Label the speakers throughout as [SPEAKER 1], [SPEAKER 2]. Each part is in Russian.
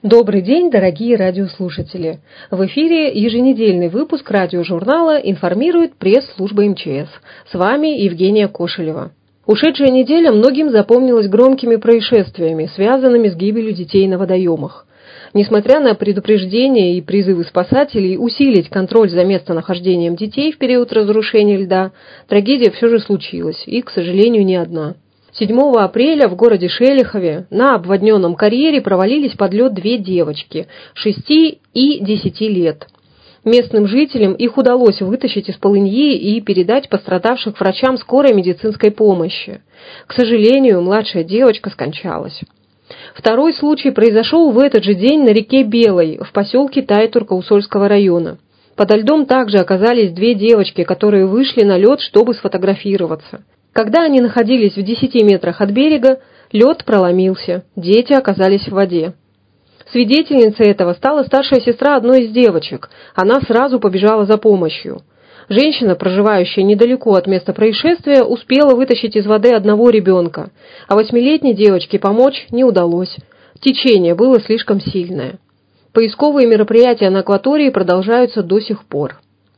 [SPEAKER 1] Добрый день, дорогие радиослушатели! В эфире еженедельный выпуск радиожурнала «Информирует пресс-служба МЧС». С вами Евгения Кошелева. Ушедшая неделя многим запомнилась громкими происшествиями, связанными с гибелью детей на водоемах. Несмотря на предупреждения и призывы спасателей усилить контроль за местонахождением детей в период разрушения льда, трагедия все же случилась, и, к сожалению, не одна. 7 апреля в городе Шелихове на обводненном карьере провалились под лед две девочки 6 и 10 лет. Местным жителям их удалось вытащить из полыньи и передать пострадавших врачам скорой медицинской помощи. К сожалению, младшая девочка скончалась. Второй случай произошел в этот же день на реке Белой в поселке Тайтурка-Усольского района. Подо льдом также оказались две девочки, которые вышли на лед, чтобы сфотографироваться. Когда они находились в 10 метрах от берега, лед проломился, дети оказались в воде. Свидетельницей этого стала старшая сестра одной из девочек. Она сразу побежала за помощью. Женщина, проживающая недалеко от места происшествия, успела вытащить из воды одного ребенка, а 8-летней девочке помочь не удалось. Течение было слишком сильное. Поисковые мероприятия на акватории продолжаются до сих пор.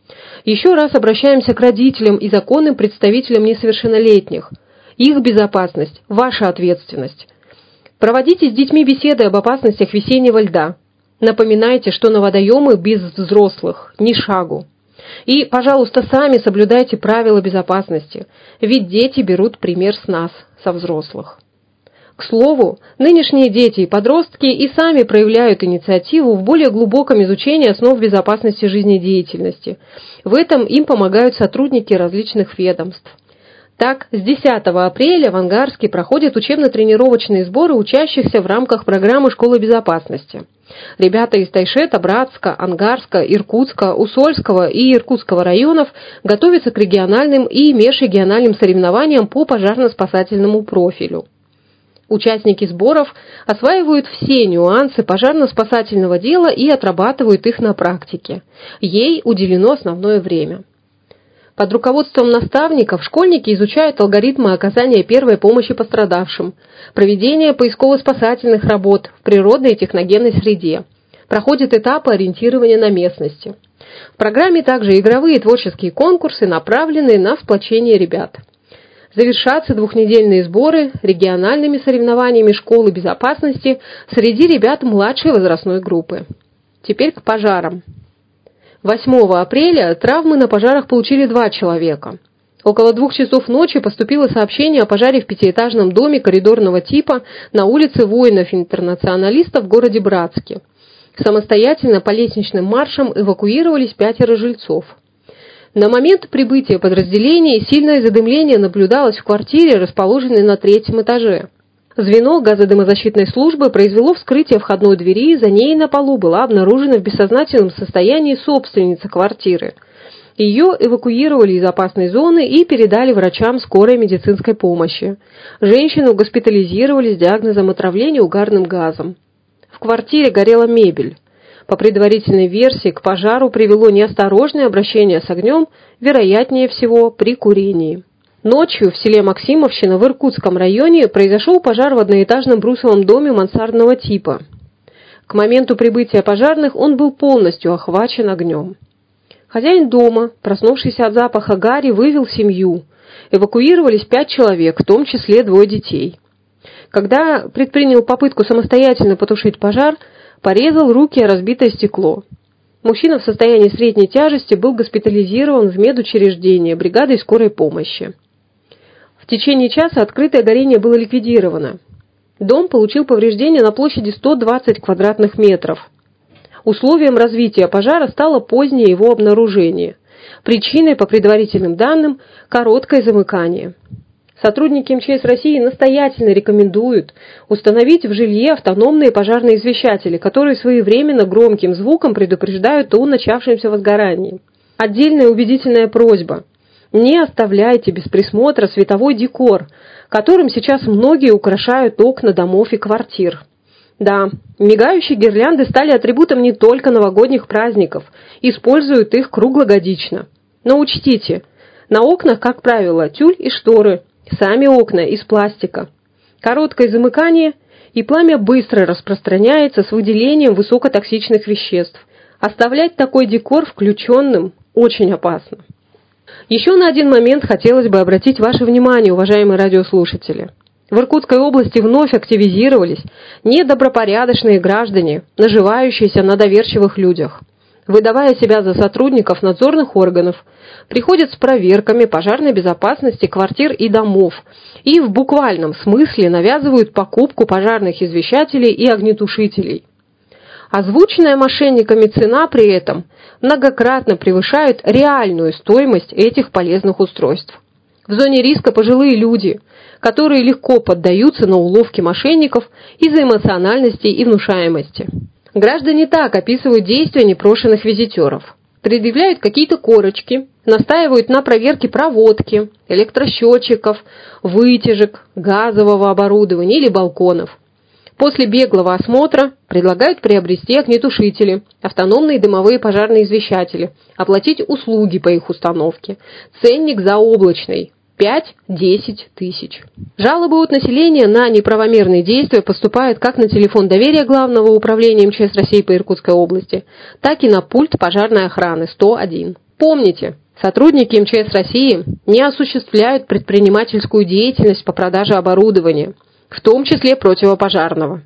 [SPEAKER 1] Еще раз обращаемся к родителям и законным представителям несовершеннолетних. Их безопасность – ваша ответственность. Проводите с детьми беседы об опасностях весеннего льда. Напоминайте, что на водоемы без взрослых ни шагу. И, пожалуйста, сами соблюдайте правила безопасности, ведь дети берут пример с нас, со взрослых. К слову, нынешние дети и подростки и сами проявляют инициативу в более глубоком изучении основ безопасности жизнедеятельности. В этом им помогают сотрудники различных ведомств. Так, с 10 апреля в Ангарске проходят учебно-тренировочные сборы учащихся в рамках программы «Школы безопасности». Ребята из Тайшета, Братска, Ангарска, Иркутска, Усольского и Иркутского районов готовятся к региональным и межрегиональным соревнованиям по пожарно-спасательному профилю. Участники сборов осваивают все нюансы пожарно-спасательного дела и отрабатывают их на практике. Ей уделено основное время. Под руководством наставников школьники изучают алгоритмы оказания первой помощи пострадавшим, проведение поисково-спасательных работ в природной и техногенной среде, проходят этапы ориентирования на местности. В программе также игровые и творческие конкурсы, направленные на сплочение ребят. Завершатся двухнедельные сборы региональными соревнованиями школы безопасности среди ребят младшей возрастной группы. Теперь к пожарам. 8 апреля травмы на пожарах получили 2 человека. Около 2 часов ночи поступило сообщение о пожаре в 5-этажном доме коридорного типа на улице воинов-интернационалистов в городе Братске. Самостоятельно по лестничным маршам эвакуировались 5 жильцов. На момент прибытия подразделений сильное задымление наблюдалось в квартире, расположенной на 3-м этаже. Звено газодымозащитной службы произвело вскрытие входной двери, за ней на полу была обнаружена в бессознательном состоянии собственница квартиры. Ее эвакуировали из опасной зоны и передали врачам скорой медицинской помощи. Женщину госпитализировали с диагнозом отравления угарным газом. В квартире горела мебель. По предварительной версии, к пожару привело неосторожное обращение с огнем, вероятнее всего, при курении. Ночью в селе Максимовщина в Иркутском районе произошел пожар в одноэтажном брусовом доме мансардного типа. К моменту прибытия пожарных он был полностью охвачен огнем. Хозяин дома, проснувшийся от запаха гари, вывел семью. Эвакуировались 5 человек, в том числе 2 детей. Когда предпринял попытку самостоятельно потушить пожар, порезал руки о разбитое стекло. Мужчина в состоянии средней тяжести был госпитализирован в медучреждение бригадой скорой помощи. В течение часа открытое горение было ликвидировано. Дом получил повреждения на площади 120 квадратных метров. Условием развития пожара стало позднее его обнаружение. Причиной, по предварительным данным, короткое замыкание. Сотрудники МЧС России настоятельно рекомендуют установить в жилье автономные пожарные извещатели, которые своевременно громким звуком предупреждают о начавшемся возгорании. Отдельная убедительная просьба: не оставляйте без присмотра световой декор, которым сейчас многие украшают окна домов и квартир. Да, мигающие гирлянды стали атрибутом не только новогодних праздников, используют их круглогодично. Но учтите, на окнах, как правило, тюль и шторы, сами окна из пластика. Короткое замыкание и пламя быстро распространяется с выделением высокотоксичных веществ. Оставлять такой декор включенным очень опасно. Еще на один момент хотелось бы обратить ваше внимание, уважаемые радиослушатели. В Иркутской области вновь активизировались недобропорядочные граждане, наживающиеся на доверчивых людях. Выдавая себя за сотрудников надзорных органов, приходят с проверками пожарной безопасности квартир и домов и в буквальном смысле навязывают покупку пожарных извещателей и огнетушителей. Озвученная мошенниками цена при этом многократно превышает реальную стоимость этих полезных устройств. В зоне риска пожилые люди, которые легко поддаются на уловки мошенников из-за эмоциональности и внушаемости. Граждане так описывают действия непрошенных визитеров. Предъявляют какие-то корочки, настаивают на проверке проводки, электросчетчиков, вытяжек, газового оборудования или балконов. После беглого осмотра предлагают приобрести огнетушители, автономные дымовые пожарные извещатели, оплатить услуги по их установке. Ценник заоблачный – 5-10 тысяч. Жалобы от населения на неправомерные действия поступают как на телефон доверия Главного управления МЧС России по Иркутской области, так и на пульт пожарной охраны 101. Помните, сотрудники МЧС России не осуществляют предпринимательскую деятельность по продаже оборудования, в том числе противопожарного.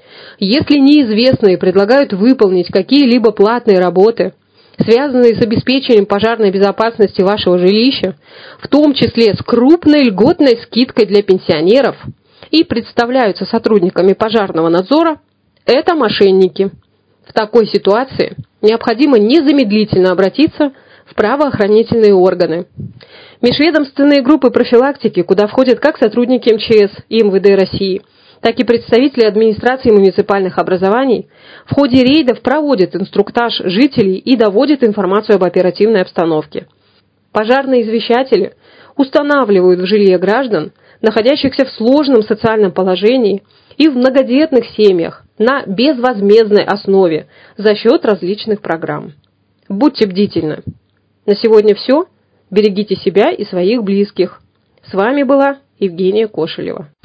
[SPEAKER 1] Если неизвестные предлагают выполнить какие-либо платные работы, связанные с обеспечением пожарной безопасности вашего жилища, в том числе с крупной льготной скидкой для пенсионеров, и представляются сотрудниками пожарного надзора, это мошенники. В такой ситуации необходимо незамедлительно обратиться в правоохранительные органы. Межведомственные группы профилактики, куда входят как сотрудники МЧС и МВД России, так и представители администрации муниципальных образований, в ходе рейдов проводят инструктаж жителей и доводят информацию об оперативной обстановке. Пожарные извещатели устанавливают в жилье граждан, находящихся в сложном социальном положении и в многодетных семьях на безвозмездной основе за счет различных программ. Будьте бдительны. На сегодня все. Берегите себя и своих близких. С вами была Евгения Кошелева.